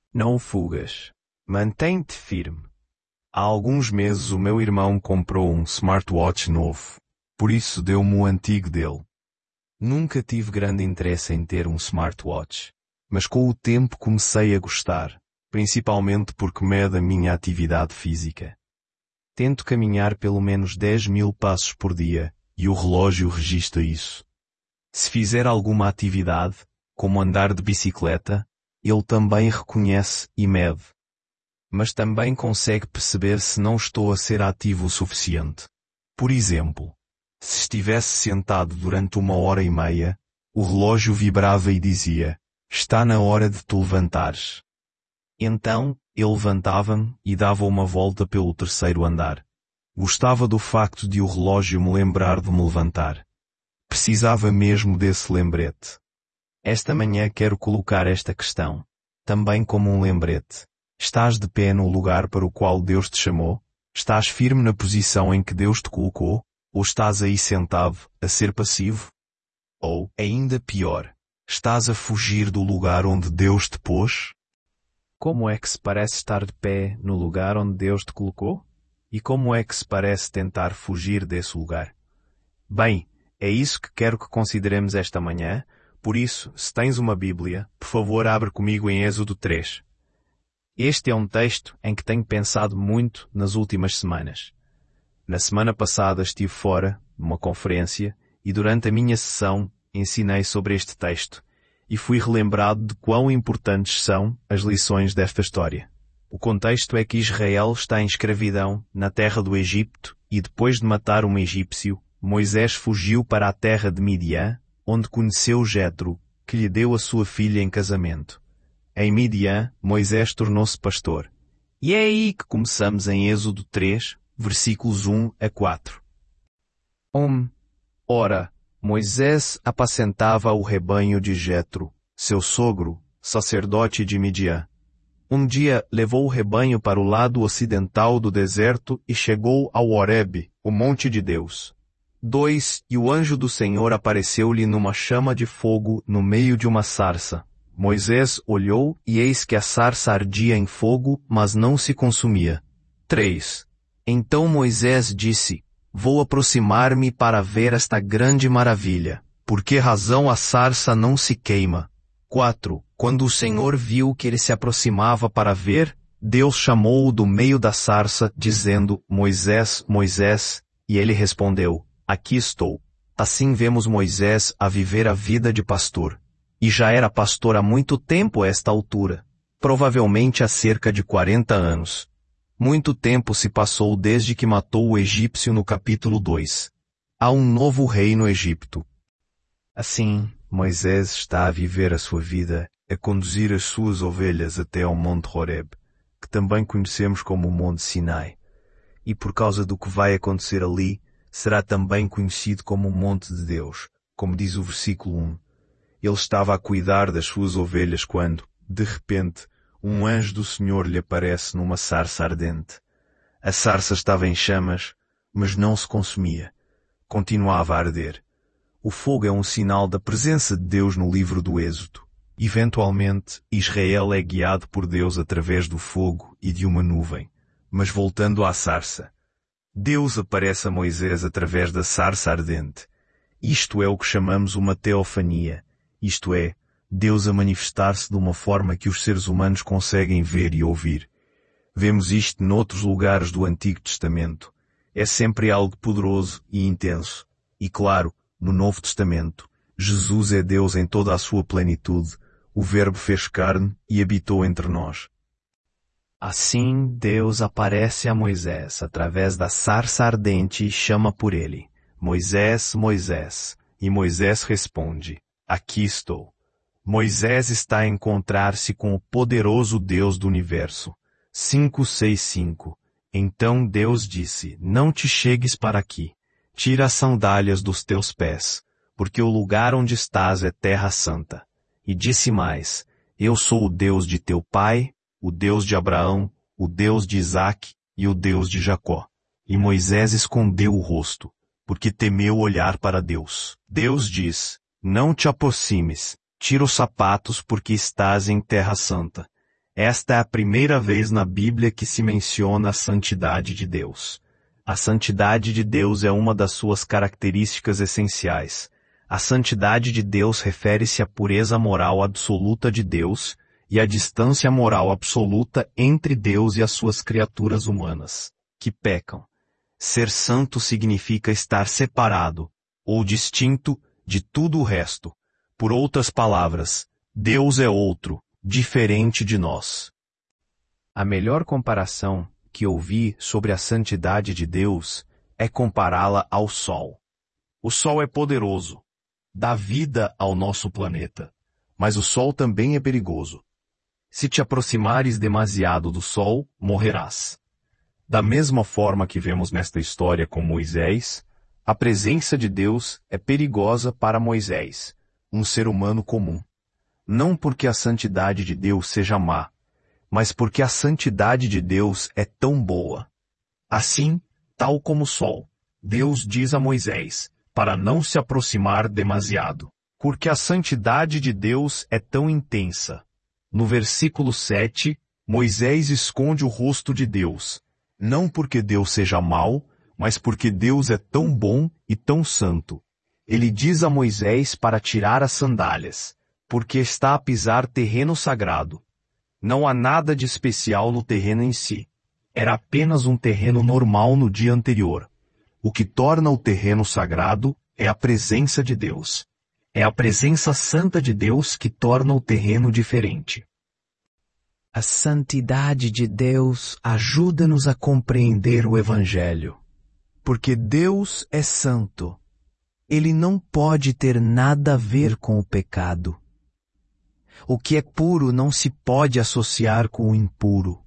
Não fugas. Mantém-te firme. Há alguns meses o meu irmão comprou um smartwatch novo, por isso deu-me o antigo dele. Nunca tive grande interesse em ter um smartwatch, mas com o tempo comecei a gostar, principalmente porque mede a minha atividade física. Tento caminhar pelo menos 10.000 passos por dia e o relógio registra isso. Se fizer alguma atividade, como andar de bicicleta, ele também reconhece e mede. Mas também consegue perceber se não estou a ser ativo o suficiente. Por exemplo, se estivesse sentado durante 1h30, o relógio vibrava e dizia: "Está na hora de te levantares." Então, eu levantava-me e dava uma volta pelo terceiro andar. Gostava do facto de o relógio me lembrar de me levantar. Precisava mesmo desse lembrete. Esta manhã quero colocar esta questão, também como um lembrete. Estás de pé no lugar para o qual Deus te chamou? Estás firme na posição em que Deus te colocou? Ou estás aí sentado, a ser passivo? Ou, ainda pior, estás a fugir do lugar onde Deus te pôs? Como é que se parece estar de pé no lugar onde Deus te colocou? E como é que se parece tentar fugir desse lugar? Bem, é isso que quero que consideremos esta manhã. Por isso, se tens uma Bíblia, por favor abre comigo em Êxodo 3. Este é um texto em que tenho pensado muito nas últimas semanas. Na semana passada estive fora, numa conferência, e durante a minha sessão ensinei sobre este texto, e fui relembrado de quão importantes são as lições desta história. O contexto é que Israel está em escravidão na terra do Egito, e depois de matar um egípcio, Moisés fugiu para a terra de Midian, onde conheceu Jetro, que lhe deu a sua filha em casamento. Em Midian, Moisés tornou-se pastor. E é aí que começamos em Êxodo 3, versículos 1 a 4. Ora, Moisés apacentava o rebanho de Jetro, seu sogro, sacerdote de Midian. Um dia levou o rebanho para o lado ocidental do deserto e chegou ao Horebe, o monte de Deus. 2. E o anjo do Senhor apareceu-lhe numa chama de fogo no meio de uma sarça. Moisés olhou e eis que a sarça ardia em fogo, mas não se consumia. 3. Então Moisés disse: "Vou aproximar-me para ver esta grande maravilha. Por que razão a sarça não se queima?" 4. Quando o Senhor viu que ele se aproximava para ver, Deus chamou-o do meio da sarça, dizendo: "Moisés, Moisés." E ele respondeu: "Aqui estou." Assim vemos Moisés a viver a vida de pastor. E já era pastor há muito tempo a esta altura, provavelmente há cerca de 40 anos. Muito tempo se passou desde que matou o egípcio no capítulo 2. Há um novo rei no Egito. Assim, Moisés está a viver a sua vida, a conduzir as suas ovelhas até ao Monte Horebe, que também conhecemos como o Monte Sinai. E por causa do que vai acontecer ali, será também conhecido como o Monte de Deus, como diz o versículo 1. Ele estava a cuidar das suas ovelhas quando, de repente, um anjo do Senhor lhe aparece numa sarça ardente. A sarça estava em chamas, mas não se consumia. Continuava a arder. O fogo é um sinal da presença de Deus no livro do Êxodo. Eventualmente, Israel é guiado por Deus através do fogo e de uma nuvem. Mas voltando à sarça, Deus aparece a Moisés através da sarça ardente. Isto é o que chamamos uma teofania. Isto é, Deus a manifestar-se de uma forma que os seres humanos conseguem ver e ouvir. Vemos isto noutros lugares do Antigo Testamento. É sempre algo poderoso e intenso. E claro, no Novo Testamento, Jesus é Deus em toda a sua plenitude. O Verbo fez carne e habitou entre nós. Assim, Deus aparece a Moisés através da sarça ardente e chama por ele: "Moisés, Moisés." E Moisés responde: "Aqui estou." Moisés está a encontrar-se com o poderoso Deus do universo. 5:6-5. Então Deus disse: "Não te chegues para aqui. Tira as sandálias dos teus pés, porque o lugar onde estás é terra santa." E disse mais: "Eu sou o Deus de teu pai, o Deus de Abraão, o Deus de Isaque e o Deus de Jacó." E Moisés escondeu o rosto, porque temeu olhar para Deus. Deus diz: "Não te aproximes, tira os sapatos porque estás em terra santa." Esta é a primeira vez na Bíblia que se menciona a santidade de Deus. A santidade de Deus é uma das suas características essenciais. A santidade de Deus refere-se à pureza moral absoluta de Deus e à distância moral absoluta entre Deus e as suas criaturas humanas, que pecam. Ser santo significa estar separado, ou distinto, de tudo o resto. Por outras palavras, Deus é outro, diferente de nós. A melhor comparação que ouvi sobre a santidade de Deus é compará-la ao Sol. O Sol é poderoso, dá vida ao nosso planeta, mas o Sol também é perigoso. Se te aproximares demasiado do Sol, morrerás. Da mesma forma que vemos nesta história com Moisés, a presença de Deus é perigosa para Moisés, um ser humano comum. Não porque a santidade de Deus seja má, mas porque a santidade de Deus é tão boa. Assim, tal como o Sol, Deus diz a Moisés, para não se aproximar demasiado, porque a santidade de Deus é tão intensa. No versículo 7, Moisés esconde o rosto de Deus, não porque Deus seja mau, mas porque Deus é tão bom e tão santo. Ele diz a Moisés para tirar as sandálias, porque está a pisar terreno sagrado. Não há nada de especial no terreno em si. Era apenas um terreno normal no dia anterior. O que torna o terreno sagrado é a presença de Deus. É a presença santa de Deus que torna o terreno diferente. A santidade de Deus ajuda-nos a compreender o Evangelho. Porque Deus é santo. Ele não pode ter nada a ver com o pecado. O que é puro não se pode associar com o impuro.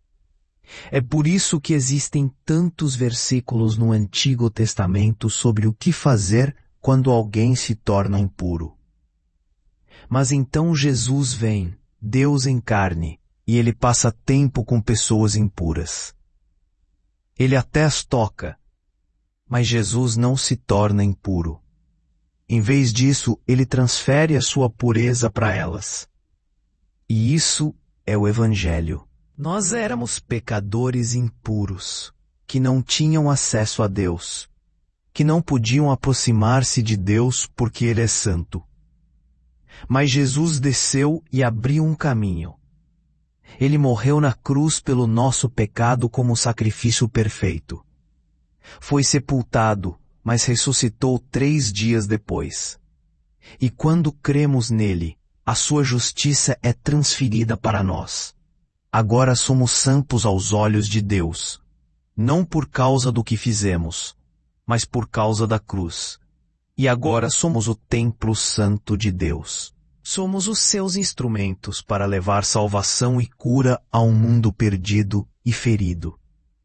É por isso que existem tantos versículos no Antigo Testamento sobre o que fazer quando alguém se torna impuro. Mas então Jesus vem, Deus em carne, e ele passa tempo com pessoas impuras. Ele até as toca, mas Jesus não se torna impuro. Em vez disso, ele transfere a sua pureza para elas. E isso é o Evangelho. Nós éramos pecadores impuros, que não tinham acesso a Deus, que não podiam aproximar-se de Deus porque Ele é santo. Mas Jesus desceu e abriu um caminho. Ele morreu na cruz pelo nosso pecado como sacrifício perfeito. Foi sepultado, mas ressuscitou 3 dias depois. E quando cremos nele, a sua justiça é transferida para nós. Agora somos santos aos olhos de Deus, não por causa do que fizemos, mas por causa da cruz. E agora somos o templo santo de Deus. Somos os seus instrumentos para levar salvação e cura a um mundo perdido e ferido.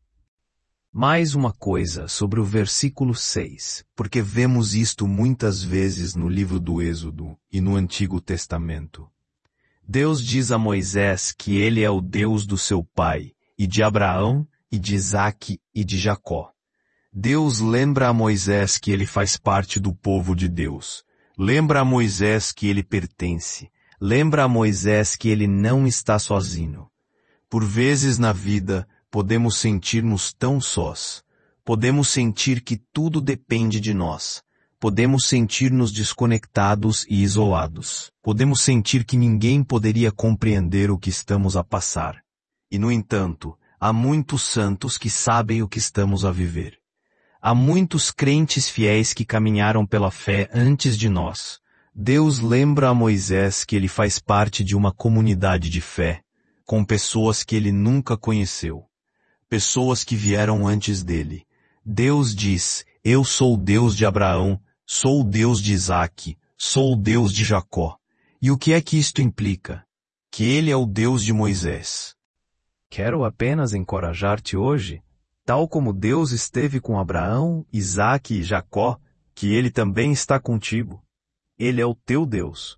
Mais uma coisa sobre o versículo 6, porque vemos isto muitas vezes no livro do Êxodo e no Antigo Testamento. Deus diz a Moisés que ele é o Deus do seu pai, e de Abraão, e de Isaque, e de Jacó. Deus lembra a Moisés que ele faz parte do povo de Deus. Lembra a Moisés que ele pertence. Lembra a Moisés que ele não está sozinho. Por vezes na vida, podemos sentir-nos tão sós. Podemos sentir que tudo depende de nós. Podemos sentir-nos desconectados e isolados. Podemos sentir que ninguém poderia compreender o que estamos a passar. E, no entanto, há muitos santos que sabem o que estamos a viver. Há muitos crentes fiéis que caminharam pela fé antes de nós. Deus lembra a Moisés que ele faz parte de uma comunidade de fé, com pessoas que ele nunca conheceu. Pessoas que vieram antes dele. Deus diz, eu sou o Deus de Abraão, sou o Deus de Isaque, sou o Deus de Jacó. E o que é que isto implica? Que ele é o Deus de Moisés. Quero apenas encorajar-te hoje, tal como Deus esteve com Abraão, Isaque e Jacó, que ele também está contigo. Ele é o teu Deus.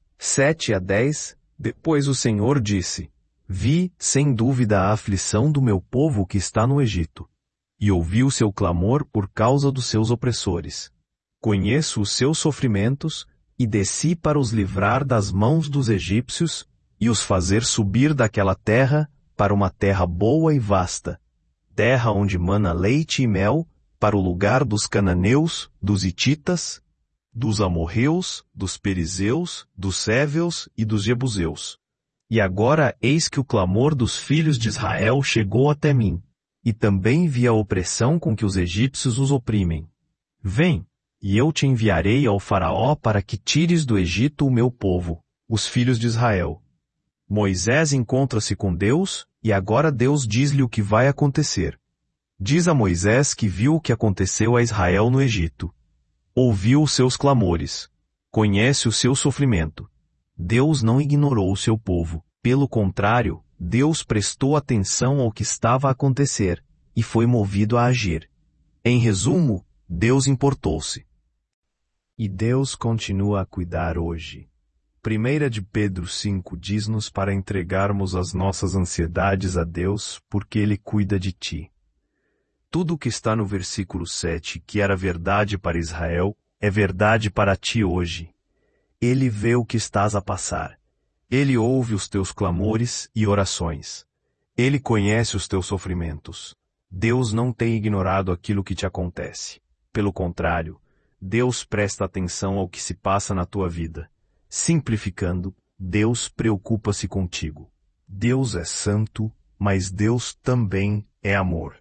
7-10, depois o Senhor disse, vi, sem dúvida, a aflição do meu povo que está no Egito, e ouvi o seu clamor por causa dos seus opressores. Conheço os seus sofrimentos, e desci para os livrar das mãos dos egípcios, e os fazer subir daquela terra para uma terra boa e vasta, terra onde mana leite e mel, para o lugar dos cananeus, dos hititas, dos amorreus, dos perizeus, dos héveus e dos jebuseus. E agora eis que o clamor dos filhos de Israel chegou até mim, e também vi a opressão com que os egípcios os oprimem. Vem, e eu te enviarei ao faraó para que tires do Egito o meu povo, os filhos de Israel. Moisés encontra-se com Deus, e agora Deus diz-lhe o que vai acontecer. Diz a Moisés que viu o que aconteceu a Israel no Egito. Ouviu os seus clamores. Conhece o seu sofrimento. Deus não ignorou o seu povo. Pelo contrário, Deus prestou atenção ao que estava a acontecer, e foi movido a agir. Em resumo, Deus importou-se. E Deus continua a cuidar hoje. 1 de Pedro 5 diz-nos para entregarmos as nossas ansiedades a Deus, porque Ele cuida de ti. Tudo o que está no versículo 7, que era verdade para Israel, é verdade para ti hoje. Ele vê o que estás a passar. Ele ouve os teus clamores e orações. Ele conhece os teus sofrimentos. Deus não tem ignorado aquilo que te acontece. Pelo contrário, Deus presta atenção ao que se passa na tua vida. Simplificando, Deus preocupa-se contigo. Deus é santo, mas Deus também é amor.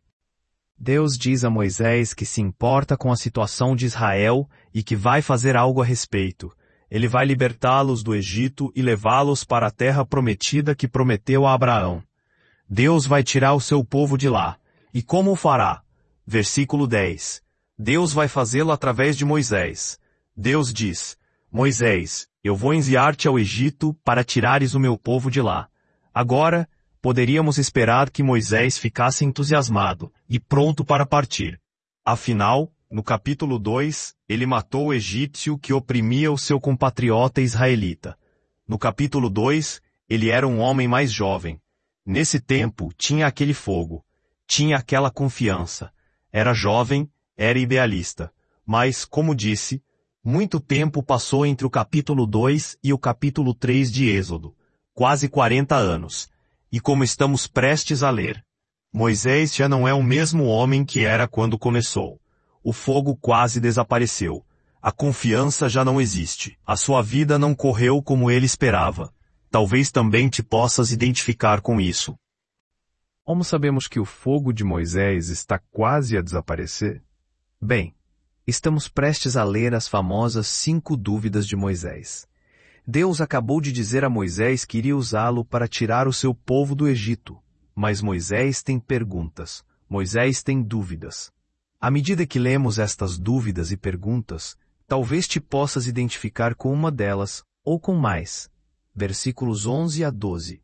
Deus diz a Moisés que se importa com a situação de Israel e que vai fazer algo a respeito. Ele vai libertá-los do Egito e levá-los para a terra prometida que prometeu a Abraão. Deus vai tirar o seu povo de lá. E como o fará? Versículo 10. Deus vai fazê-lo através de Moisés. Deus diz: Moisés, eu vou enviar-te ao Egito para tirares o meu povo de lá. Agora, poderíamos esperar que Moisés ficasse entusiasmado e pronto para partir. Afinal, no capítulo 2, ele matou o egípcio que oprimia o seu compatriota israelita. No capítulo 2, ele era um homem mais jovem. Nesse tempo, tinha aquele fogo. Tinha aquela confiança. Era jovem, era idealista. Mas, como disse, muito tempo passou entre o capítulo 2 e o capítulo 3 de Êxodo. Quase 40 anos. E como estamos prestes a ler, Moisés já não é o mesmo homem que era quando começou. O fogo quase desapareceu. A confiança já não existe. A sua vida não correu como ele esperava. Talvez também te possas identificar com isso. Como sabemos que o fogo de Moisés está quase a desaparecer? Bem, estamos prestes a ler as famosas 5 dúvidas de Moisés. Deus acabou de dizer a Moisés que iria usá-lo para tirar o seu povo do Egito. Mas Moisés tem perguntas. Moisés tem dúvidas. À medida que lemos estas dúvidas e perguntas, talvez te possas identificar com uma delas, ou com mais. Versículos 11 a 12.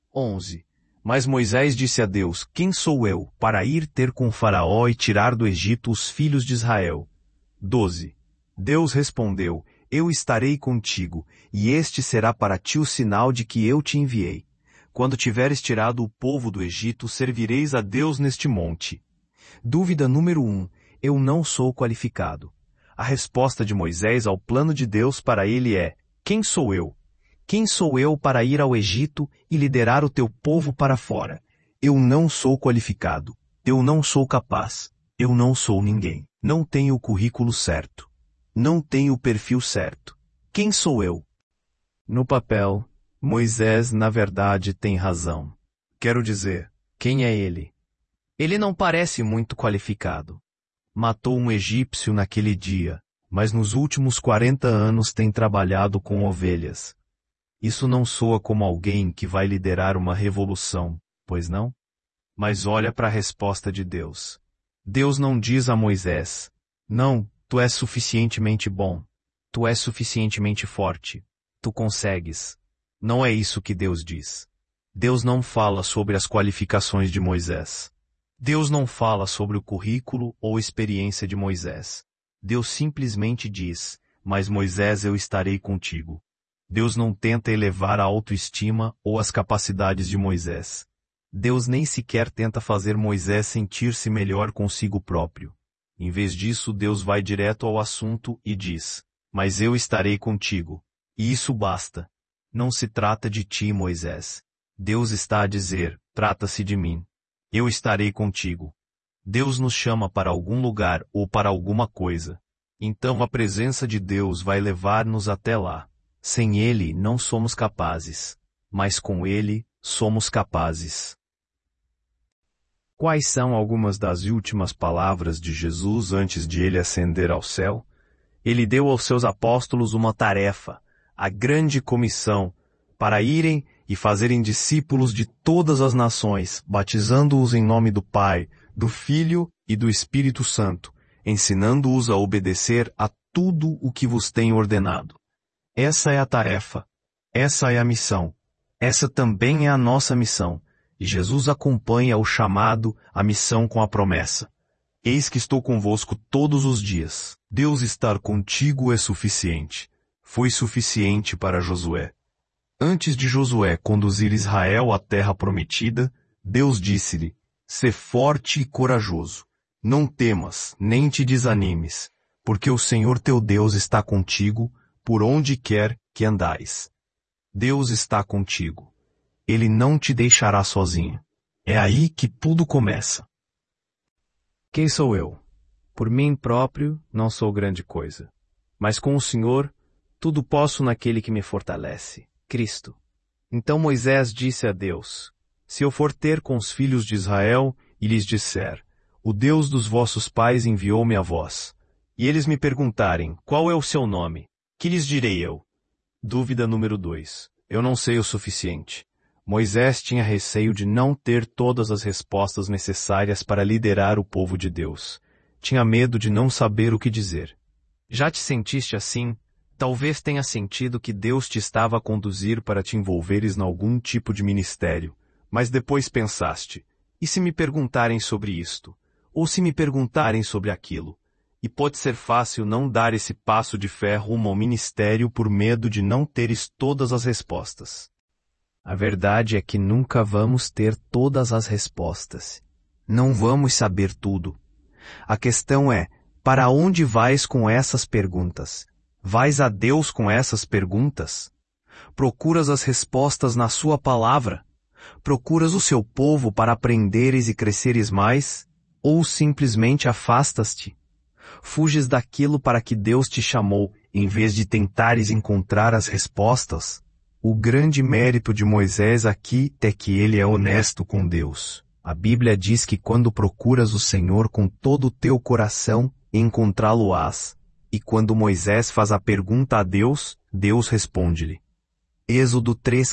11. Mas Moisés disse a Deus: Quem sou eu, para ir ter com Faraó e tirar do Egito os filhos de Israel? 12. Deus respondeu: Eu estarei contigo, e este será para ti o sinal de que eu te enviei. Quando tiveres tirado o povo do Egito, servireis a Deus neste monte. Dúvida número 1. Eu não sou qualificado. A resposta de Moisés ao plano de Deus para ele é: Quem sou eu? Quem sou eu para ir ao Egito e liderar o teu povo para fora? Eu não sou qualificado. Eu não sou capaz. Eu não sou ninguém. Não tenho o currículo certo. Não tenho o perfil certo. Quem sou eu? No papel, Moisés na verdade tem razão. Quero dizer, quem é ele? Ele não parece muito qualificado. Matou um egípcio naquele dia, mas nos últimos 40 anos tem trabalhado com ovelhas. Isso não soa como alguém que vai liderar uma revolução, pois não? Mas olha para a resposta de Deus. Deus não diz a Moisés: Não, tu és suficientemente bom. Tu és suficientemente forte. Tu consegues. Não é isso que Deus diz. Deus não fala sobre as qualificações de Moisés. Deus não fala sobre o currículo ou experiência de Moisés. Deus simplesmente diz: Mas Moisés, eu estarei contigo. Deus não tenta elevar a autoestima ou as capacidades de Moisés. Deus nem sequer tenta fazer Moisés sentir-se melhor consigo próprio. Em vez disso, Deus vai direto ao assunto e diz: Mas eu estarei contigo. E isso basta. Não se trata de ti, Moisés. Deus está a dizer, trata-se de mim. Eu estarei contigo. Deus nos chama para algum lugar ou para alguma coisa. Então a presença de Deus vai levar-nos até lá. Sem Ele não somos capazes, mas com Ele somos capazes. Quais são algumas das últimas palavras de Jesus antes de ele ascender ao céu? Ele deu aos seus apóstolos uma tarefa, a grande comissão, para irem e fazerem discípulos de todas as nações, batizando-os em nome do Pai, do Filho e do Espírito Santo, ensinando-os a obedecer a tudo o que vos tenho ordenado. Essa é a tarefa. Essa é a missão. Essa também é a nossa missão. E Jesus acompanha o chamado, a missão com a promessa. Eis que estou convosco todos os dias. Deus estar contigo é suficiente. Foi suficiente para Josué. Antes de Josué conduzir Israel à terra prometida, Deus disse-lhe, sê forte e corajoso. Não temas, nem te desanimes, porque o Senhor teu Deus está contigo, por onde quer que andais. Deus está contigo. Ele não te deixará sozinho. É aí que tudo começa. Quem sou eu? Por mim próprio, não sou grande coisa. Mas com o Senhor, tudo posso naquele que me fortalece, Cristo. Então Moisés disse a Deus, se eu for ter com os filhos de Israel e lhes disser, o Deus dos vossos pais enviou-me a vós, e eles me perguntarem, qual é o seu nome? Que lhes direi eu? Dúvida número 2. Eu não sei o suficiente. Moisés tinha receio de não ter todas as respostas necessárias para liderar o povo de Deus. Tinha medo de não saber o que dizer. Já te sentiste assim? Talvez tenha sentido que Deus te estava a conduzir para te envolveres em algum tipo de ministério, mas depois pensaste, e se me perguntarem sobre isto? Ou se me perguntarem sobre aquilo? E pode ser fácil não dar esse passo de fé rumo ao ministério por medo de não teres todas as respostas. A verdade é que nunca vamos ter todas as respostas. Não vamos saber tudo. A questão é, para onde vais com essas perguntas? Vais a Deus com essas perguntas? Procuras as respostas na sua palavra? Procuras o seu povo para aprenderes e cresceres mais? Ou simplesmente afastas-te? Fuges daquilo para que Deus te chamou, em vez de tentares encontrar as respostas? O grande mérito de Moisés aqui é que ele é honesto com Deus. A Bíblia diz que quando procuras o Senhor com todo o teu coração, encontrá-lo-ás. E quando Moisés faz a pergunta a Deus, Deus responde-lhe. Êxodo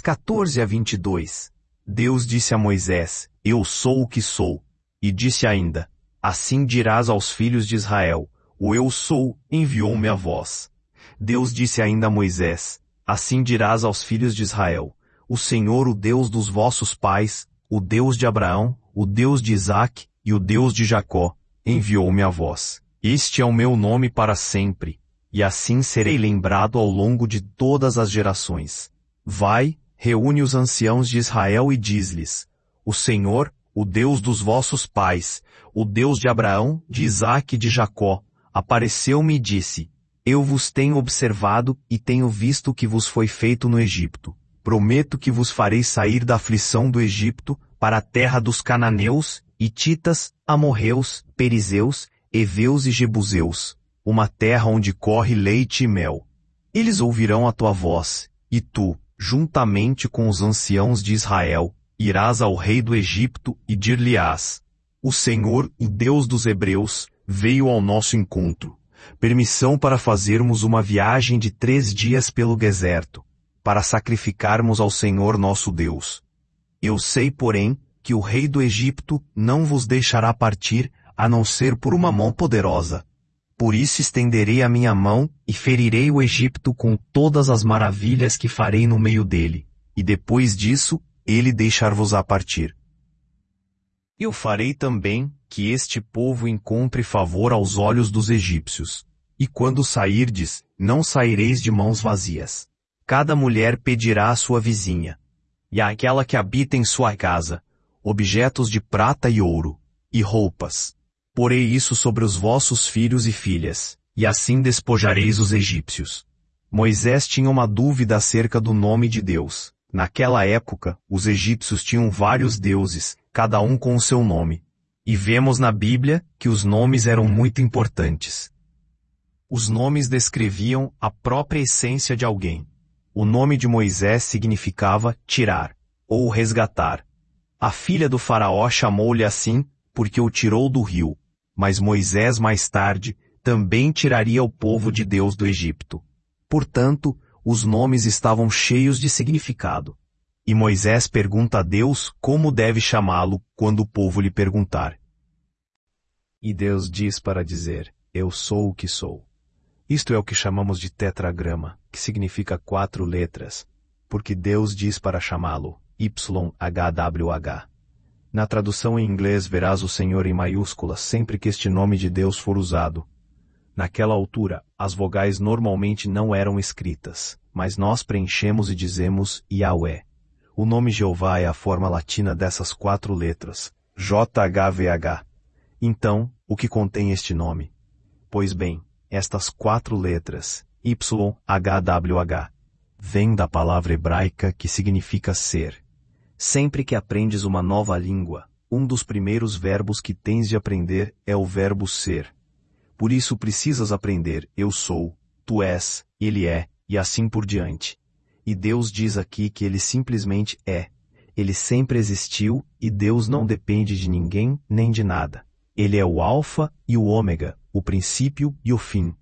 3:14-22. Deus disse a Moisés, eu sou o que sou. E disse ainda, assim dirás aos filhos de Israel, o eu sou enviou-me a vós. Deus disse ainda a Moisés, assim dirás aos filhos de Israel, o Senhor, o Deus dos vossos pais, o Deus de Abraão, o Deus de Isaque e o Deus de Jacó, enviou-me a vós. Este é o meu nome para sempre, e assim serei lembrado ao longo de todas as gerações. Vai, reúne os anciãos de Israel e diz-lhes, o Senhor, o Deus dos vossos pais, o Deus de Abraão, de Isaque e de Jacó, apareceu-me e disse, eu vos tenho observado e tenho visto o que vos foi feito no Egito. Prometo que vos farei sair da aflição do Egito para a terra dos cananeus, hititas, amorreus, perizeus, heveus e jebuseus, uma terra onde corre leite e mel. Eles ouvirão a tua voz, e tu, juntamente com os anciãos de Israel, irás ao rei do Egito e dir-lhe-ás, o Senhor, o Deus dos hebreus, veio ao nosso encontro. Permissão para fazermos uma viagem de 3 dias pelo deserto, para sacrificarmos ao Senhor nosso Deus. Eu sei, porém, que o rei do Egito não vos deixará partir, a não ser por uma mão poderosa. Por isso estenderei a minha mão e ferirei o Egito com todas as maravilhas que farei no meio dele, e depois disso, ele deixar-vos-á partir. Eu farei também que este povo encontre favor aos olhos dos egípcios. E quando sairdes, não saireis de mãos vazias. Cada mulher pedirá à sua vizinha, e àquela que habita em sua casa, objetos de prata e ouro, e roupas. Porei isso sobre os vossos filhos e filhas, e assim despojareis os egípcios. Moisés tinha uma dúvida acerca do nome de Deus. Naquela época, os egípcios tinham vários deuses, cada um com o seu nome. E vemos na Bíblia que os nomes eram muito importantes. Os nomes descreviam a própria essência de alguém. O nome de Moisés significava tirar, ou resgatar. A filha do faraó chamou-lhe assim porque o tirou do rio. Mas Moisés mais tarde também tiraria o povo de Deus do Egito. Portanto, os nomes estavam cheios de significado. E Moisés pergunta a Deus como deve chamá-lo quando o povo lhe perguntar. E Deus diz para dizer, eu sou o que sou. Isto é o que chamamos de tetragrama, que significa 4 letras, porque Deus diz para chamá-lo, YHWH. Na tradução em inglês verás o Senhor em maiúsculas sempre que este nome de Deus for usado. Naquela altura, as vogais normalmente não eram escritas, mas nós preenchemos e dizemos Yahweh. O nome Jeová é a forma latina dessas 4 letras, JHVH. Então, o que contém este nome? Pois bem, estas 4 letras, YHWH, vêm da palavra hebraica que significa ser. Sempre que aprendes uma nova língua, um dos primeiros verbos que tens de aprender é o verbo ser. Por isso precisas aprender eu sou, tu és, ele é, e assim por diante. E Deus diz aqui que ele simplesmente é. Ele sempre existiu e Deus não depende de ninguém nem de nada. Ele é o alfa e o ômega, o princípio e o fim.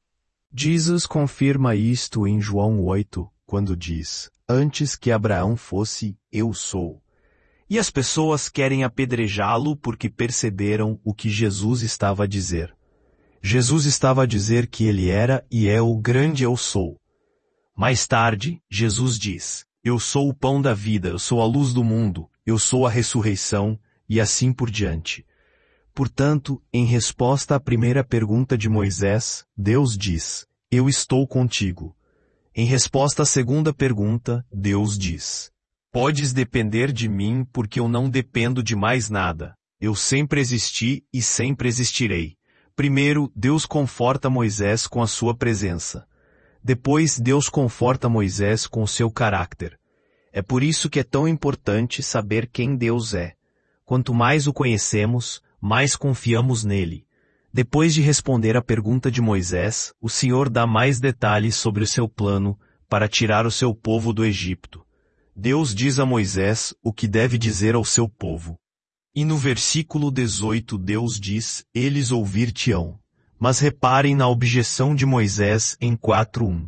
Jesus confirma isto em João 8, quando diz, antes que Abraão fosse, eu sou. E as pessoas querem apedrejá-lo porque perceberam o que Jesus estava a dizer. Jesus estava a dizer que ele era e é o grande eu sou. Mais tarde, Jesus diz, eu sou o pão da vida, eu sou a luz do mundo, eu sou a ressurreição, e assim por diante. Portanto, em resposta à primeira pergunta de Moisés, Deus diz, eu estou contigo. Em resposta à segunda pergunta, Deus diz, podes depender de mim porque eu não dependo de mais nada. Eu sempre existi e sempre existirei. Primeiro, Deus conforta Moisés com a sua presença. Depois, Deus conforta Moisés com o seu caráter. É por isso que é tão importante saber quem Deus é. Quanto mais o conhecemos, mais confiamos nele. Depois de responder à pergunta de Moisés, o Senhor dá mais detalhes sobre o seu plano para tirar o seu povo do Egito. Deus diz a Moisés o que deve dizer ao seu povo. E no versículo 18 Deus diz, eles ouvir-te-ão. Mas reparem na objeção de Moisés em 4:1.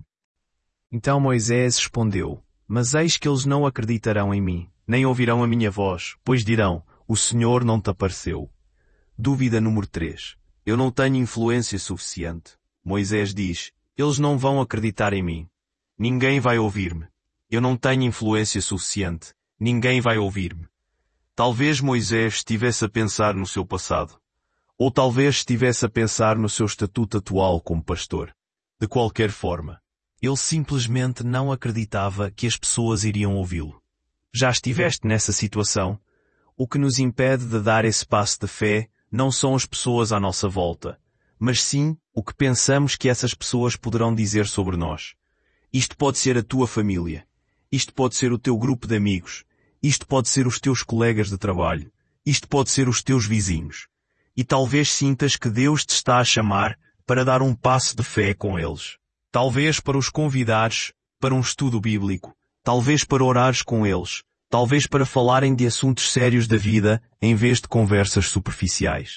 Então Moisés respondeu, mas eis que eles não acreditarão em mim, nem ouvirão a minha voz, pois dirão, o Senhor não te apareceu. Dúvida número 3. Eu não tenho influência suficiente. Moisés diz, eles não vão acreditar em mim. Ninguém vai ouvir-me. Eu não tenho influência suficiente. Ninguém vai ouvir-me. Talvez Moisés estivesse a pensar no seu passado. Ou talvez estivesse a pensar no seu estatuto atual como pastor. De qualquer forma, ele simplesmente não acreditava que as pessoas iriam ouvi-lo. Já estiveste nessa situação? O que nos impede de dar esse passo de fé não são as pessoas à nossa volta, mas sim o que pensamos que essas pessoas poderão dizer sobre nós. Isto pode ser a tua família. Isto pode ser o teu grupo de amigos. Isto pode ser os teus colegas de trabalho. Isto pode ser os teus vizinhos. E talvez sintas que Deus te está a chamar para dar um passo de fé com eles. Talvez para os convidares para um estudo bíblico. Talvez para orares com eles. Talvez para falarem de assuntos sérios da vida em vez de conversas superficiais.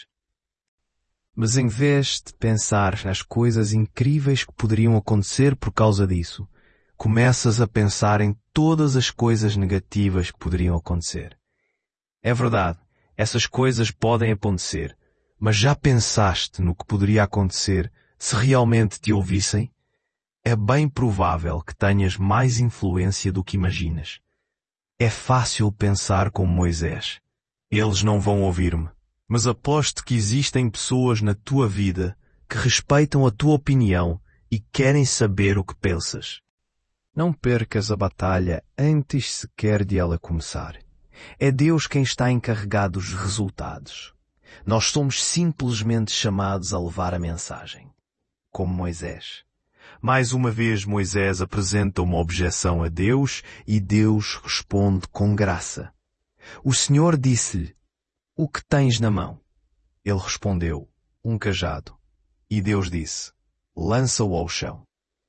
Mas em vez de pensar nas coisas incríveis que poderiam acontecer por causa disso, começas a pensar em todas as coisas negativas que poderiam acontecer. É verdade, essas coisas podem acontecer, mas já pensaste no que poderia acontecer se realmente te ouvissem? É bem provável que tenhas mais influência do que imaginas. É fácil pensar como Moisés. Eles não vão ouvir-me. Mas aposto que existem pessoas na tua vida que respeitam a tua opinião e querem saber o que pensas. Não percas a batalha antes sequer de ela começar. É Deus quem está encarregado dos resultados. Nós somos simplesmente chamados a levar a mensagem. Como Moisés. Mais uma vez Moisés apresenta uma objeção a Deus e Deus responde com graça. O Senhor disse-lhe: "O que tens na mão?" Ele respondeu: "Um cajado." E Deus disse: "Lança-o ao chão."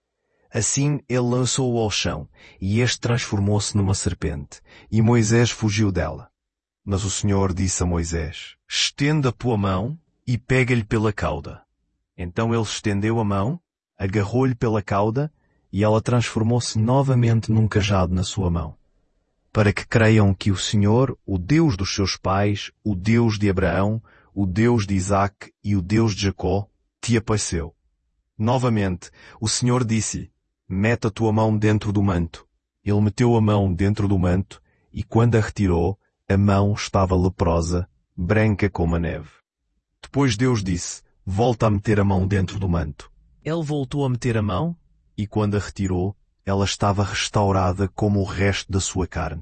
Assim ele lançou-o ao chão, e este transformou-se numa serpente, e Moisés fugiu dela. Mas o Senhor disse a Moisés: "Estenda a tua mão e pega-lhe pela cauda." Então ele estendeu a mão, agarrou-lhe pela cauda, e ela transformou-se novamente num cajado na sua mão. Para que creiam que o Senhor, o Deus dos seus pais, o Deus de Abraão, o Deus de Isaque e o Deus de Jacó, te apareceu. Novamente, o Senhor disse-lhe: "Mete a tua mão dentro do manto." Ele meteu a mão dentro do manto, e quando a retirou, a mão estava leprosa, branca como a neve. Depois Deus disse: "Volta a meter a mão dentro do manto." Ele voltou a meter a mão, e quando a retirou, ela estava restaurada como o resto da sua carne.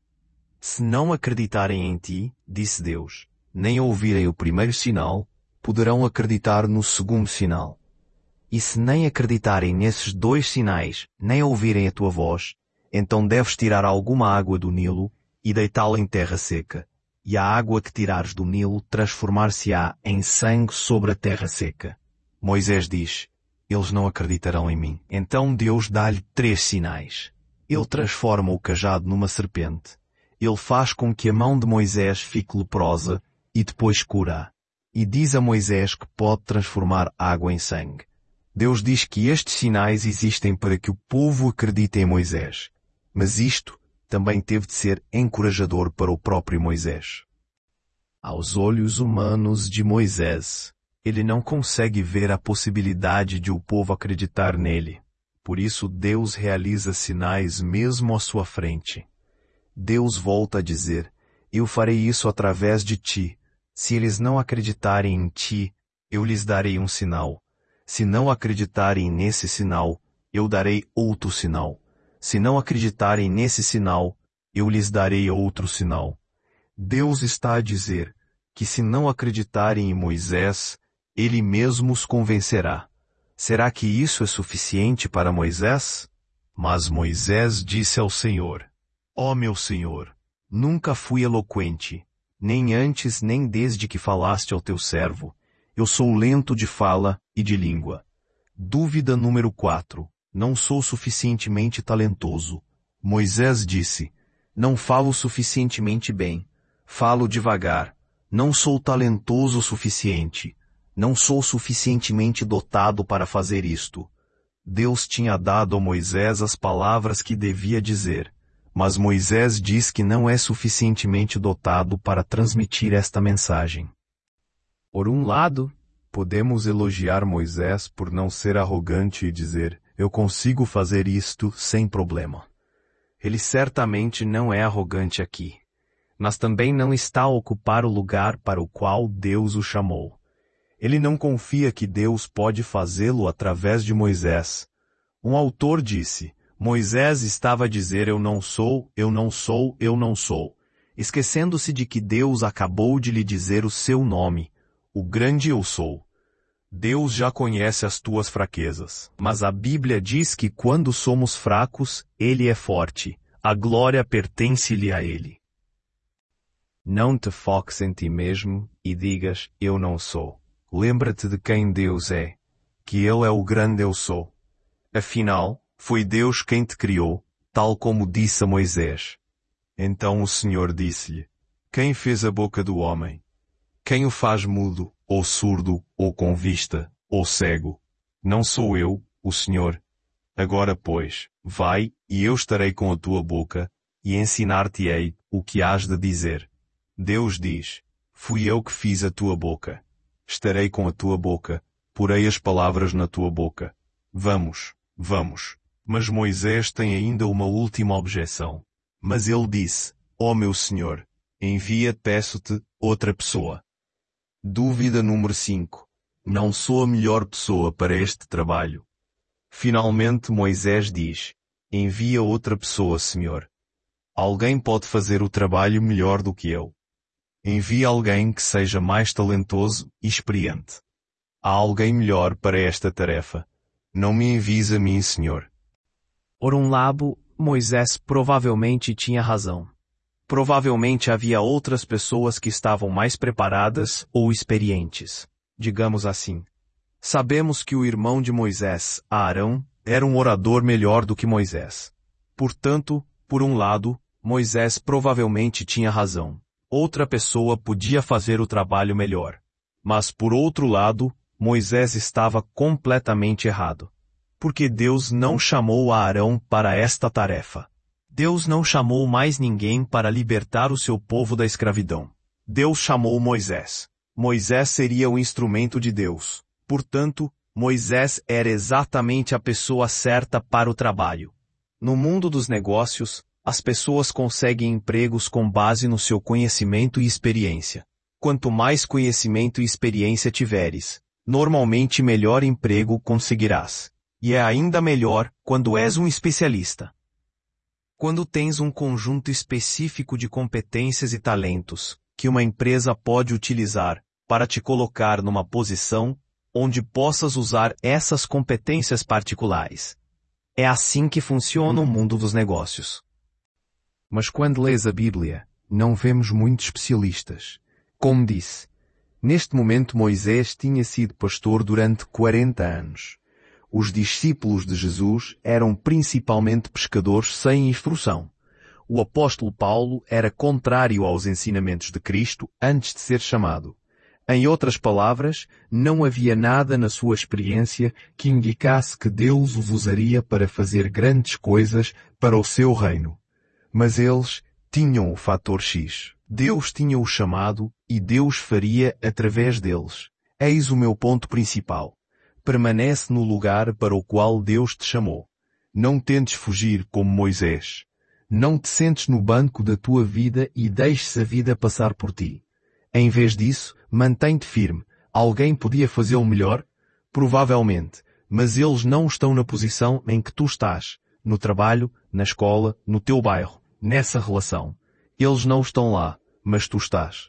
Se não acreditarem em ti, disse Deus, nem ouvirem o primeiro sinal, poderão acreditar no segundo sinal. E se nem acreditarem nesses 2 sinais, nem ouvirem a tua voz, então deves tirar alguma água do Nilo e deitá-la em terra seca, e a água que tirares do Nilo transformar-se-á em sangue sobre a terra seca. Moisés diz: "Eles não acreditarão em mim." Então Deus dá-lhe 3 sinais. Ele transforma o cajado numa serpente. Ele faz com que a mão de Moisés fique leprosa e depois cura-a. E diz a Moisés que pode transformar água em sangue. Deus diz que estes sinais existem para que o povo acredite em Moisés. Mas isto também teve de ser encorajador para o próprio Moisés. Aos olhos humanos de Moisés, ele não consegue ver a possibilidade de o povo acreditar nele. Por isso Deus realiza sinais mesmo à sua frente. Deus volta a dizer: "Eu farei isso através de ti. Se eles não acreditarem em ti, eu lhes darei um sinal. Se não acreditarem nesse sinal, eu darei outro sinal. Se não acreditarem nesse sinal, eu lhes darei outro sinal." Deus está a dizer que se não acreditarem em Moisés, ele mesmo os convencerá. Será que isso é suficiente para Moisés? Mas Moisés disse ao Senhor: "Ó meu Senhor, nunca fui eloquente, nem antes nem desde que falaste ao teu servo. Eu sou lento de fala e de língua." Dúvida número 4. Não sou suficientemente talentoso. Moisés disse: "Não falo suficientemente bem. Falo devagar. Não sou talentoso o suficiente. Não sou suficientemente dotado para fazer isto." Deus tinha dado a Moisés as palavras que devia dizer, mas Moisés diz que não é suficientemente dotado para transmitir esta mensagem. Por um lado, podemos elogiar Moisés por não ser arrogante e dizer: "Eu consigo fazer isto sem problema." Ele certamente não é arrogante aqui, mas também não está a ocupar o lugar para o qual Deus o chamou. Ele não confia que Deus pode fazê-lo através de Moisés. Um autor disse: Moisés estava a dizer "eu não sou, eu não sou, eu não sou", esquecendo-se de que Deus acabou de lhe dizer o seu nome, o grande eu sou. Deus já conhece as tuas fraquezas, mas a Bíblia diz que quando somos fracos, Ele é forte. A glória pertence-lhe a Ele. Não te foques em ti mesmo e digas "eu não sou". Lembra-te de quem Deus é, que Ele é o grande eu sou. Afinal, foi Deus quem te criou, tal como disse a Moisés. Então o Senhor disse-lhe: "Quem fez a boca do homem? Quem o faz mudo, ou surdo, ou com vista, ou cego? Não sou eu, o Senhor? Agora, pois, vai, e eu estarei com a tua boca, e ensinar-te-ei o que hás de dizer." Deus diz: "Fui eu que fiz a tua boca. Estarei com a tua boca, porei as palavras na tua boca. Vamos, vamos." Mas Moisés tem ainda uma última objeção. Mas ele disse: "Ó meu Senhor, envia, peço-te, outra pessoa." Dúvida número 5. Não sou a melhor pessoa para este trabalho. Finalmente Moisés diz: "Envia outra pessoa, Senhor. Alguém pode fazer o trabalho melhor do que eu. Envia alguém que seja mais talentoso e experiente. Há alguém melhor para esta tarefa." Não me envies a mim, Senhor. Por um lado, Moisés provavelmente tinha razão. Provavelmente havia outras pessoas que estavam mais preparadas ou experientes, digamos assim. Sabemos que o irmão de Moisés, Arão, era um orador melhor do que Moisés. Portanto, por um lado, Moisés provavelmente tinha razão. Outra pessoa podia fazer o trabalho melhor. Mas por outro lado, Moisés estava completamente errado. Porque Deus não chamou Arão para esta tarefa. Deus não chamou mais ninguém para libertar o seu povo da escravidão. Deus chamou Moisés. Moisés seria o instrumento de Deus. Portanto, Moisés era exatamente a pessoa certa para o trabalho. No mundo dos negócios, as pessoas conseguem empregos com base no seu conhecimento e experiência. Quanto mais conhecimento e experiência tiveres, normalmente melhor emprego conseguirás. E é ainda melhor quando és um especialista. Quando tens um conjunto específico de competências e talentos que uma empresa pode utilizar para te colocar numa posição onde possas usar essas competências particulares. É assim que funciona o mundo dos negócios. Mas quando lês a Bíblia, não vemos muitos especialistas. Como disse, neste momento Moisés tinha sido pastor durante 40 anos. Os discípulos de Jesus eram principalmente pescadores sem instrução. O apóstolo Paulo era contrário aos ensinamentos de Cristo antes de ser chamado. Em outras palavras, não havia nada na sua experiência que indicasse que Deus os usaria para fazer grandes coisas para o seu reino. Mas eles tinham o fator X. Deus tinha o chamado e Deus faria através deles. Eis o meu ponto principal. Permanece no lugar para o qual Deus te chamou. Não tentes fugir como Moisés. Não te sentes no banco da tua vida e deixes a vida passar por ti. Em vez disso, mantém-te firme. Alguém podia fazê-lo melhor? Provavelmente. Mas eles não estão na posição em que tu estás. No trabalho, na escola, no teu bairro, nessa relação. Eles não estão lá, mas tu estás.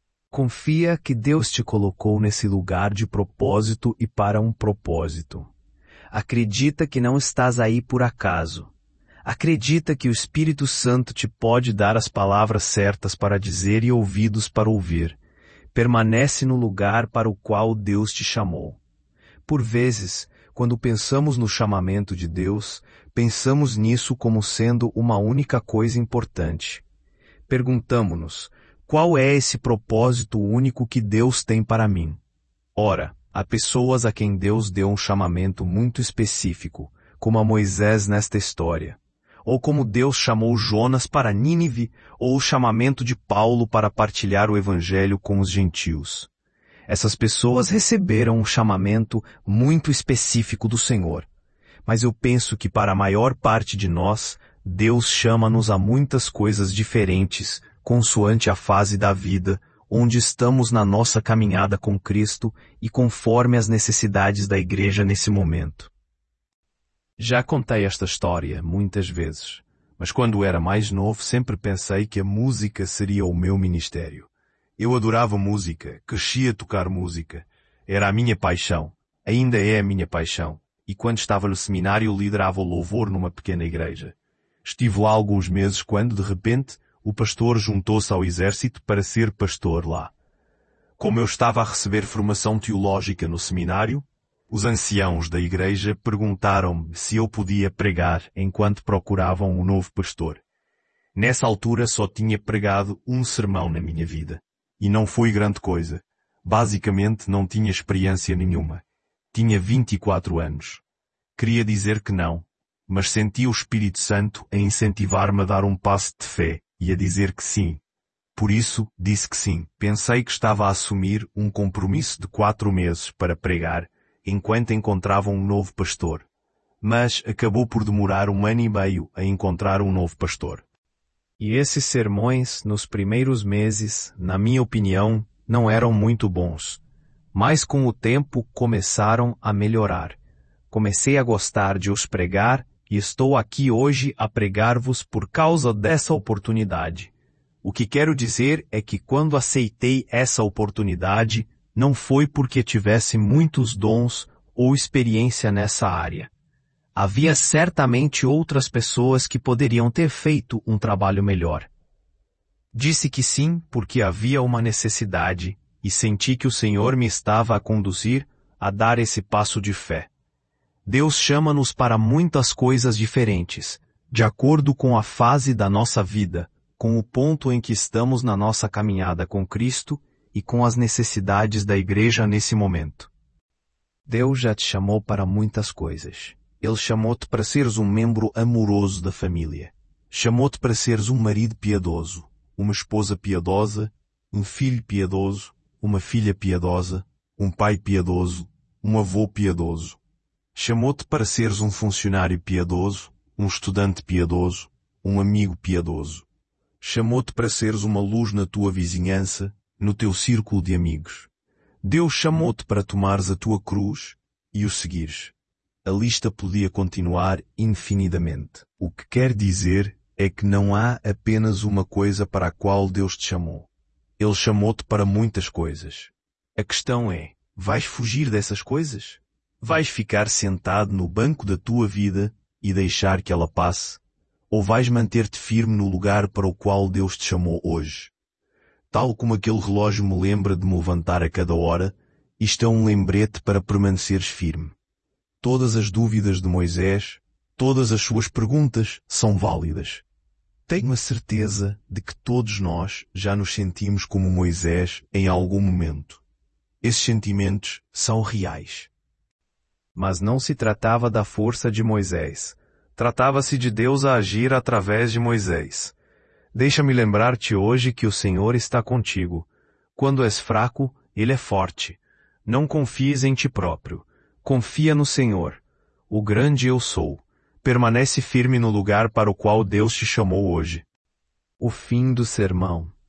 Confia que Deus te colocou nesse lugar de propósito e para um propósito. Acredita que não estás aí por acaso. Acredita que o Espírito Santo te pode dar as palavras certas para dizer e ouvidos para ouvir. Permanece no lugar para o qual Deus te chamou. Por vezes, quando pensamos no chamamento de Deus, pensamos nisso como sendo uma única coisa importante. Perguntamo-nos, qual é esse propósito único que Deus tem para mim? Ora, há pessoas a quem Deus deu um chamamento muito específico, como a Moisés nesta história. Ou como Deus chamou Jonas para Nínive, ou o chamamento de Paulo para partilhar o Evangelho com os gentios. Essas pessoas receberam um chamamento muito específico do Senhor. Mas eu penso que para a maior parte de nós, Deus chama-nos a muitas coisas diferentes, consoante a fase da vida, onde estamos na nossa caminhada com Cristo e conforme as necessidades da igreja nesse momento. Já contei esta história muitas vezes, mas quando era mais novo sempre pensei que a música seria o meu ministério. Eu adorava música, cresci a tocar música. Era a minha paixão, ainda é a minha paixão, e quando estava no seminário liderava o louvor numa pequena igreja. Estive lá alguns meses quando, de repente, o pastor juntou-se ao exército para ser pastor lá. Como eu estava a receber formação teológica no seminário, os anciãos da igreja perguntaram-me se eu podia pregar enquanto procuravam um novo pastor. Nessa altura só tinha pregado um sermão na minha vida. E não foi grande coisa. Basicamente não tinha experiência nenhuma. Tinha 24 anos. Queria dizer que não, mas senti o Espírito Santo a incentivar-me a dar um passo de fé e a dizer que sim. Por isso, disse que sim. Pensei que estava a assumir um compromisso de 4 meses para pregar, enquanto encontrava um novo pastor. Mas acabou por demorar 1 ano e meio a encontrar um novo pastor. E esses sermões, nos primeiros meses, na minha opinião, não eram muito bons. Mas com o tempo começaram a melhorar. Comecei a gostar de os pregar e estou aqui hoje a pregar-vos por causa dessa oportunidade. O que quero dizer é que quando aceitei essa oportunidade, não foi porque tivesse muitos dons ou experiência nessa área. Havia certamente outras pessoas que poderiam ter feito um trabalho melhor. Disse que sim, porque havia uma necessidade, e senti que o Senhor me estava a conduzir a dar esse passo de fé. Deus chama-nos para muitas coisas diferentes, de acordo com a fase da nossa vida, com o ponto em que estamos na nossa caminhada com Cristo e com as necessidades da igreja nesse momento. Deus já te chamou para muitas coisas. Ele chamou-te para seres um membro amoroso da família. Chamou-te para seres um marido piedoso, uma esposa piedosa, um filho piedoso, uma filha piedosa, um pai piedoso, um avô piedoso. Chamou-te para seres um funcionário piedoso, um estudante piedoso, um amigo piedoso. Chamou-te para seres uma luz na tua vizinhança, no teu círculo de amigos. Deus chamou-te para tomares a tua cruz e o seguires. A lista podia continuar infinitamente. O que quer dizer é que não há apenas uma coisa para a qual Deus te chamou. Ele chamou-te para muitas coisas. A questão é, vais fugir dessas coisas? Vais ficar sentado no banco da tua vida e deixar que ela passe? Ou vais manter-te firme no lugar para o qual Deus te chamou hoje? Tal como aquele relógio me lembra de me levantar a cada hora, isto é um lembrete para permaneceres firme. Todas as dúvidas de Moisés, todas as suas perguntas são válidas. Tenho a certeza de que todos nós já nos sentimos como Moisés em algum momento. Esses sentimentos são reais. Mas não se tratava da força de Moisés. Tratava-se de Deus a agir através de Moisés. Deixa-me lembrar-te hoje que o Senhor está contigo. Quando és fraco, Ele é forte. Não confies em ti próprio. Confia no Senhor. O grande eu sou. Permanece firme no lugar para o qual Deus te chamou hoje. O fim do sermão.